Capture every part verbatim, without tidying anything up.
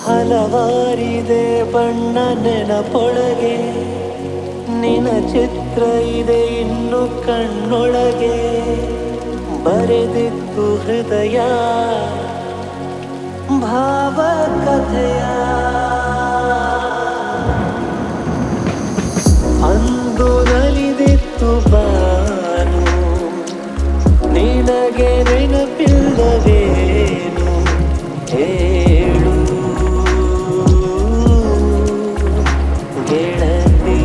ಹಲವಾರಿದೆ ಬಣ್ಣ ನೆನಪೊಳಗೆ, ನಿನ ಚಿತ್ರ ಇದೆ ಇನ್ನು ಕಣ್ಣೊಳಗೆ. ಬರೆದಿತ್ತು ಹೃದಯ ಭಾವಕಥೆಯ, ಅಂದು ನಲಿದಿತ್ತು ಬಾನು, ನಿನಗೆ ನೆನಪಿಲ್ಲವೇನು ಹೇಳು ಗೆಳತಿ.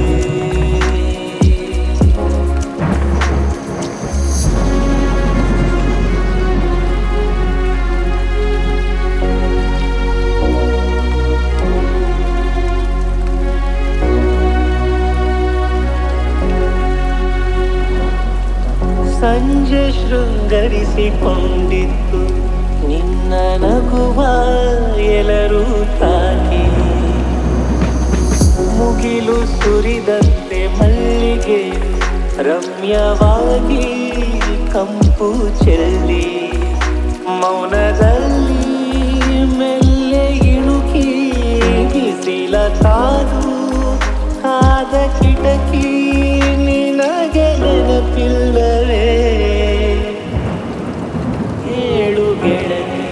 ಸಂಜೆ ಶೃಂಗರಿಸಿಕೊಂಡಿತ್ತು ನಿನ್ನ ನಗುವ ಎಲ್ಲರೂ ತಾಕಿ, ಮುಗಿಲು ಸುರಿದಂತೆ ಮಲ್ಲಿಗೆ ರಮ್ಯವಾಗಿ ಕಂಪು ಚೆಲ್ಲಿ, ಮೌನದಲ್ಲಿ ಮೆಲ್ಲೆ ಇಣುಕಿ ಬಿಸಿಲ ಕಾದು ಕಾದ ಕಿಟಕಿ. ನಿನಗೆ ನೆನಪಿಲ್ಲವೇ ಹೇಳು ಗೆಳತಿ,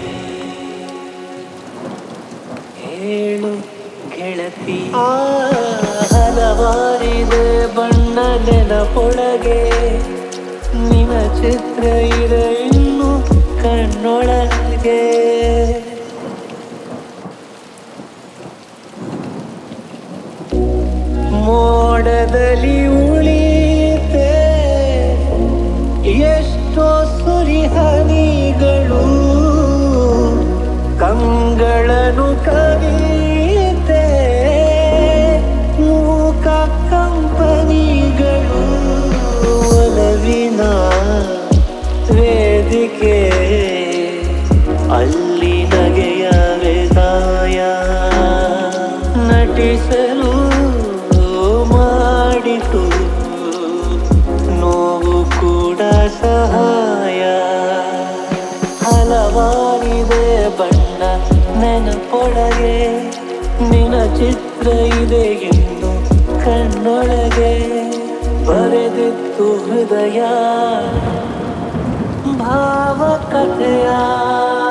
ಹೇಳು ಗೆಳತಿ. ಆ ಹಲವಾರಿದೆ ಬಣ್ಣ ನೆನಪೊಳಗೆ, ನಿನ ಚಿತ್ರ ಇದೆ ಇನ್ನು ಕಣ್ಣೊಳಗೆ. ಮೋಡದಲ್ಲಿ ಉಳಿತೆ ಎಷ್ಟೋ ಸುರಿಹನಿಗಳು, ಕಂಗಳನ್ನು ಕವಿತೆ ಮೂಕ ಕಂಪನಿಗಳು. ಒಲವಿನ ವೇದಿಕೆ ಅಲ್ಲಿ ನಗೆಯ ವೇದಾಯ, ನಟಿಸಲು ಮಾಡಿತು ನೋವು ಕೂಡ ಸಹಾಯ. ಹಲವಾರಿದೆ ಬಣ್ಣ ನೆನಪೊಳಗೆ, ನಿನ ಚಿತ್ರ ಇದೆ ಇನ್ನು ಕಣ್ಣೊಳಗೆ. ಬರೆದಿತ್ತು ಹೃದಯ ಭಾವಕಥೆಯ.